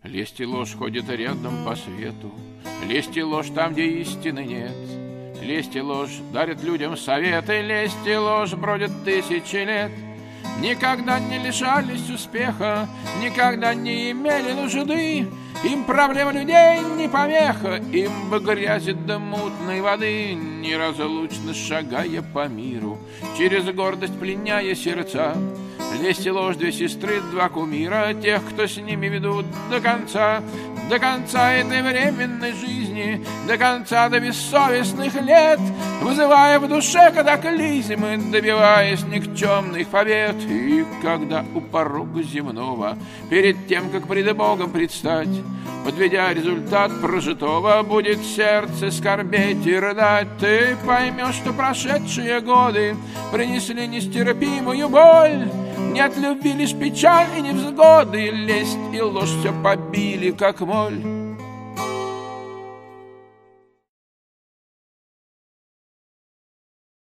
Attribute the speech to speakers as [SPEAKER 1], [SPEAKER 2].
[SPEAKER 1] Лесть и ложь ходят рядом по свету, лесть и ложь там, где истины нет. Лесть и ложь дарят людям советы, лесть и ложь бродят тысячи лет. Никогда не лишались успеха, никогда не имели нужды. Им проблема людей не помеха, им бы грязи да мутной воды. Неразлучно шагая по миру, через гордость пленяя сердца. Лесть и ложь, две сестры, два кумира, тех, кто с ними ведут до конца этой временной жизни, до конца до бессовестных лет, вызывая в душе катаклизмы, добиваясь никчемных побед. И когда у порога земного, перед тем, как пред Богом предстать, подведя результат прожитого, будет сердце скорбеть и рыдать, ты поймешь, что прошедшие годы принесли нестерпимую боль. Нет любви, лишь печаль и невзгоды, лесть и ложь все побили, как моль.